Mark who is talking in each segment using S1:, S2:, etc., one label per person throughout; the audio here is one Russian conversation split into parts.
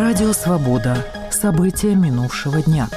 S1: Радио «Свобода». События минувшего дня.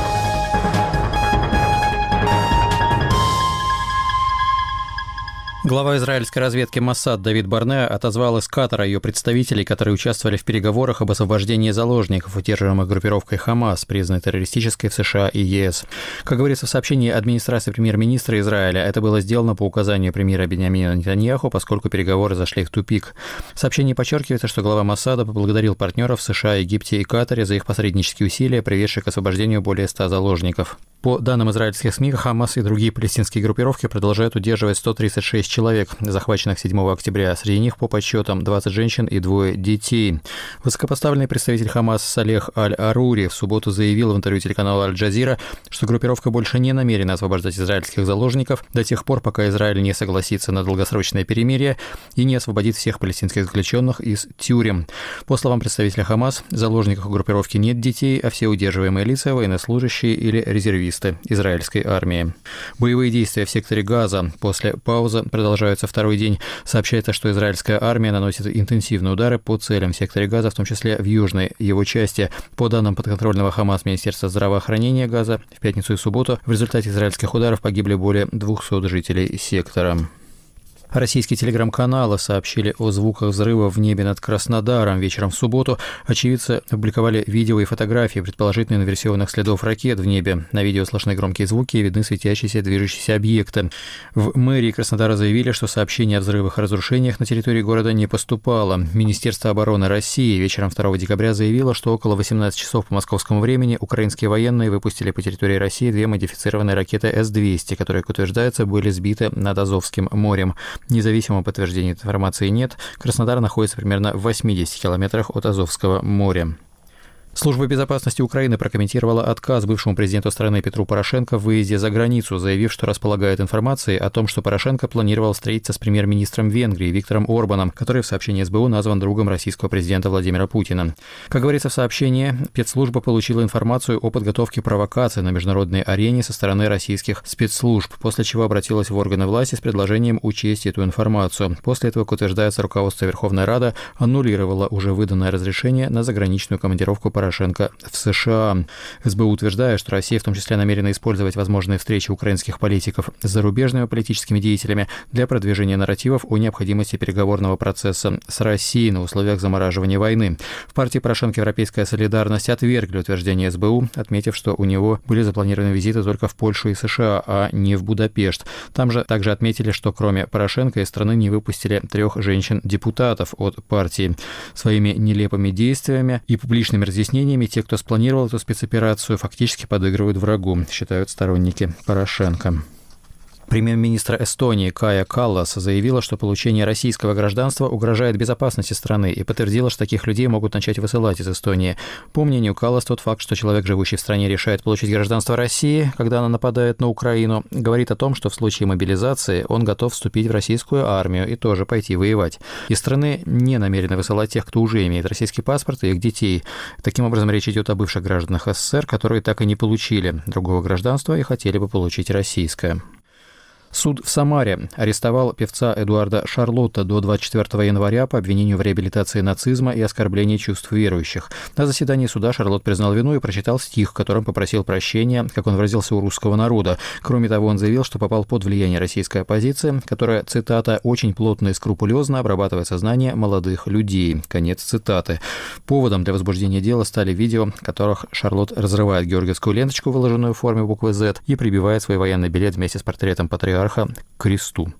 S2: Глава израильской разведки Моссад Давид Барнеа отозвал из Катара ее представителей, которые участвовали в переговорах об освобождении заложников, удерживаемых группировкой Хамас, признанной террористической в США и ЕС. Как говорится в сообщении администрации премьер-министра Израиля, это было сделано по указанию премьера Биньямина Нетаньяху, поскольку переговоры зашли в тупик. В сообщении подчеркивается, что глава Моссада поблагодарил партнеров США, Египте и Катаре за их посреднические усилия, приведшие к освобождению более 100 заложников. По данным израильских СМИ, Хамас и другие палестинские группировки продолжают удерживать 136 человек, захваченных 7 октября. Среди них, по подсчетам, 20 женщин и 2 детей. Высокопоставленный представитель Хамас Салех Аль-Арури в субботу заявил в интервью телеканалу Аль-Джазира, что группировка больше не намерена освобождать израильских заложников до тех пор, пока Израиль не согласится на долгосрочное перемирие и не освободит всех палестинских заключенных из тюрем. По словам представителя Хамас, заложников группировки нет детей, а все удерживаемые лица – военнослужащие или резервисты израильской армии. Боевые действия в секторе Газа после паузы продолжаются второй день. Сообщается, что израильская армия наносит интенсивные удары по целям в секторе Газа, в том числе в южной его части. По данным подконтрольного Хамас Министерства здравоохранения Газа, в пятницу и субботу в результате израильских ударов погибли более 200 жителей сектора. Российские телеграм-каналы сообщили о звуках взрыва в небе над Краснодаром. Вечером в субботу очевидцы опубликовали видео и фотографии предположительно инверсионных следов ракет в небе. На видео слышны громкие звуки и видны светящиеся движущиеся объекты. В мэрии Краснодара заявили, что сообщение о взрывах и разрушениях на территории города не поступало. Министерство обороны России вечером 2 декабря заявило, что около 18 часов по московскому времени украинские военные выпустили по территории России 2 модифицированные ракеты С-200, которые, как утверждается, были сбиты над Азовским морем. Независимого подтверждения информации нет. Краснодар находится примерно в 80 километрах от Азовского моря. Служба безопасности Украины прокомментировала отказ бывшему президенту страны Петру Порошенко в выезде за границу, заявив, что располагает информацией о том, что Порошенко планировал встретиться с премьер-министром Венгрии Виктором Орбаном, который в сообщении СБУ назван другом российского президента Владимира Путина. Как говорится в сообщении, спецслужба получила информацию о подготовке провокации на международной арене со стороны российских спецслужб, после чего обратилась в органы власти с предложением учесть эту информацию. После этого, как утверждается, руководство Верховной Рады аннулировало уже выданное разрешение на заграничную командировку Порошенко в США. СБУ утверждает, что Россия в том числе намерена использовать возможные встречи украинских политиков с зарубежными политическими деятелями для продвижения нарративов о необходимости переговорного процесса с Россией на условиях замораживания войны. В партии Порошенко «Европейская солидарность» отвергли утверждение СБУ, отметив, что у него были запланированы визиты только в Польшу и США, а не в Будапешт. Там же также отметили, что кроме Порошенко из страны не выпустили 3 женщин-депутатов от партии. Своими нелепыми действиями и публичными разъяснениями те, кто спланировал эту спецоперацию, фактически подыгрывают врагу, считают сторонники Порошенко. Премьер-министр Эстонии Кая Каллас заявила, что получение российского гражданства угрожает безопасности страны и подтвердила, что таких людей могут начать высылать из Эстонии. По мнению Каллас, тот факт, что человек, живущий в стране, решает получить гражданство России, когда она нападает на Украину, говорит о том, что в случае мобилизации он готов вступить в российскую армию и тоже пойти воевать. Из страны не намерены высылать тех, кто уже имеет российский паспорт, и их детей. Таким образом, речь идет о бывших гражданах СССР, которые так и не получили другого гражданства и хотели бы получить российское. Суд в Самаре арестовал певца Эдуарда Шарлотта до 24 января по обвинению в реабилитации нацизма и оскорблении чувств верующих. На заседании суда Шарлотт признал вину и прочитал стих, в котором попросил прощения, как он выразился, у русского народа. Кроме того, он заявил, что попал под влияние российской оппозиции, которая, цитата, «очень плотно и скрупулезно обрабатывает сознание молодых людей». Конец цитаты. Поводом для возбуждения дела стали видео, в которых Шарлотт разрывает георгиевскую ленточку, выложенную в форме буквы «Z», и прибивает свой военный билет вместе с портретом патриарха к кресту.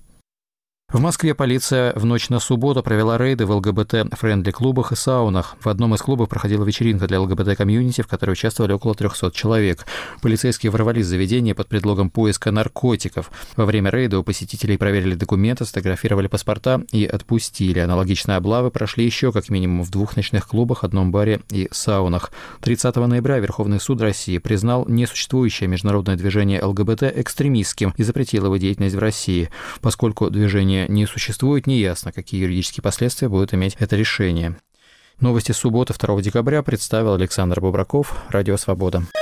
S2: В Москве полиция в ночь на субботу провела рейды в ЛГБТ-френдли-клубах и саунах. В одном из клубов проходила вечеринка для ЛГБТ-комьюнити, в которой участвовали около 300 человек. Полицейские ворвались в заведение под предлогом поиска наркотиков. Во время рейда у посетителей проверили документы, сфотографировали паспорта и отпустили. Аналогичные облавы прошли еще как минимум в 2 ночных клубах, одном баре и саунах. 30 ноября Верховный суд России признал несуществующее международное движение ЛГБТ экстремистским и запретил его деятельность в России. Поскольку движение не существует, неясно, какие юридические последствия будет иметь это решение. Новости субботы 2 декабря представил Александр Бубраков, Радио «Свобода».